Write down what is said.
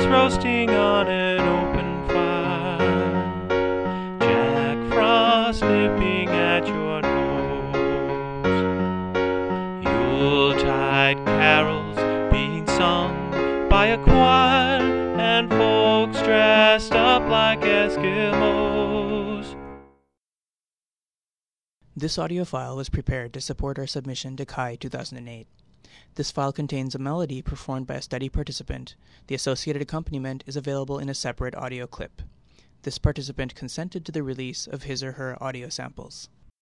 roasting on an open fire. Jack Frost nipping at your nose. Yuletide carols being sung by a choir, and folks dressed up like Eskimos. This audio file was prepared to support our submission to CHI 2008. This file contains a melody performed by a study participant. The associated accompaniment is available in a separate audio clip. This participant consented to the release of his or her audio samples.